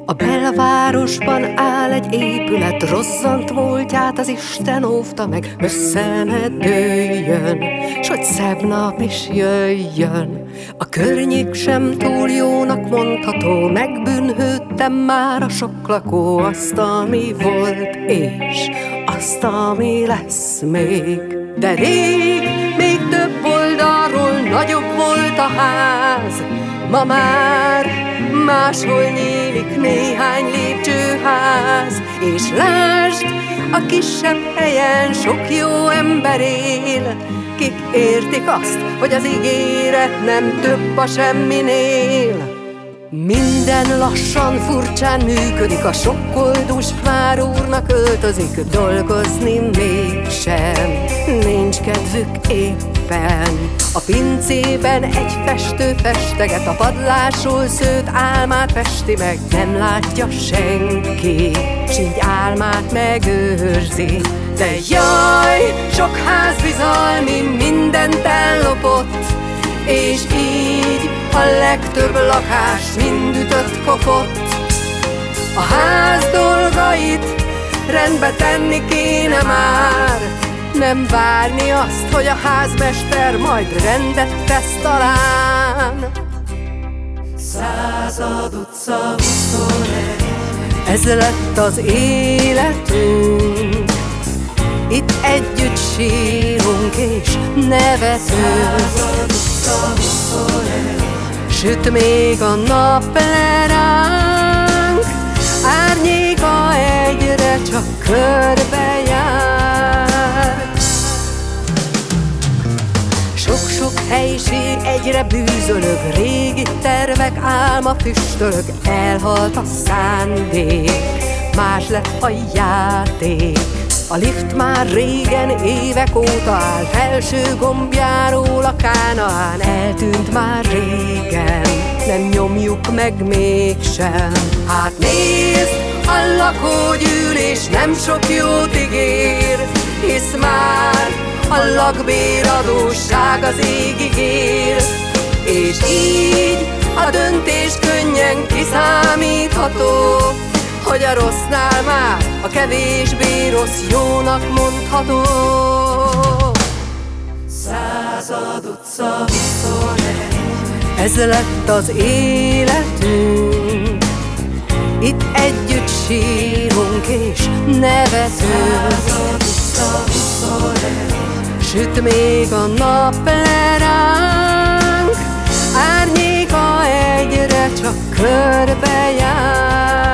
A belvárosban áll egy épület, rozzant múltját az Isten óvta meg. Össze ne dőljön, s hogy szebb nap is jöjjön. A környék sem túl jónak mondható, megbűnhődtem már a sok lakó. Azt, ami volt, és azt, ami lesz még. De rég, még több oldalról nagyobb volt a ház. Ma már máshol nyílik néhány lépcsőház. És lásd, a kisebb helyen sok jó ember él, kik értik azt, hogy az ígéret nem több a semminél. Minden lassan, furcsán működik, a sokkoldus vár úrnak öltözik. Dolgozni mégsem nincs kedvük éppen. A pincében egy festő festeget, a padlásról szőtt álmát festi meg. Nem látja senki, s így álmát megőrzi. De jaj, sok ház bizalmi mindent ellopott, és így a legtöbb lakás mind ütött kopott. A ház dolgait rendbe tenni kéne már, nem várni azt, hogy a házmester majd rendet tesz talán. Század utca 21. Ez lett az életünk, itt együtt sírunk és nevetünk. Század utca 21. Süt még a nap le ránk, árnyéka egyre csak körbejár. Sok-sok helység egyre bűzölög, régi tervek álma füstölög. Elhalt a szándék, más lett a játék. A lift már régen évek óta áll, felső gombjáról a Kánaán. Eltűnt már régen, nem nyomjuk meg mégsem. Hát nézd, a lakógyűlés nem sok jót ígér, hisz már a lakbéradósság az égig ér. És így a döntés könnyen kiszámítható, hogy a rossznál már a kevésbé rossz jónak mondható. Század utca 21. Ez lett az életünk, itt együtt sírunk és nevetünk. Század utca 21. Süt még a nap le ránk, árnyéka egyre csak körbejár.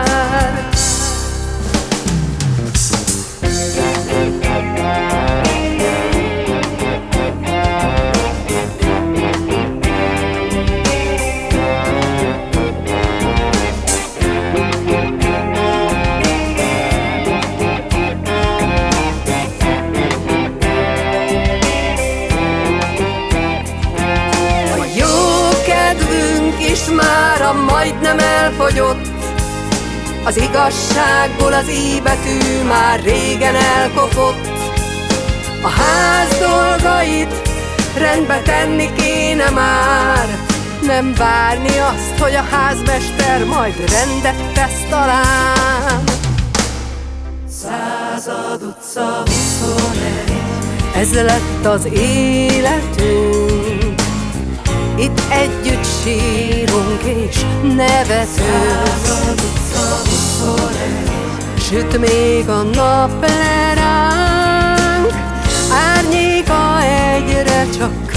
És mára majdnem elfogyott, az igazságból az I betű már régen elkopott. A ház dolgait rendbe tenni kéne már, nem várni azt, hogy a házmester majd rendet tesz talán. Század utca 21. Ez lett az életünk, itt együtt sírunk és nevetünk. Század utca 21. Süt még a nap le ránk, árnyéka egyre csak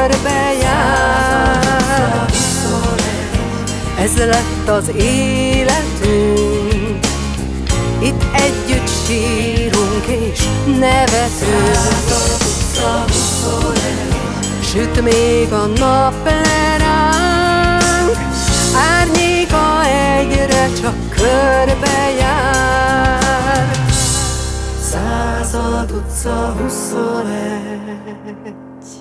körbejár. Ez lett az életünk, itt együtt sírunk és nevetünk. Század utca 21. Süt még a nap le ránk, árnyéka egyre csak körbejár. Század utca 21.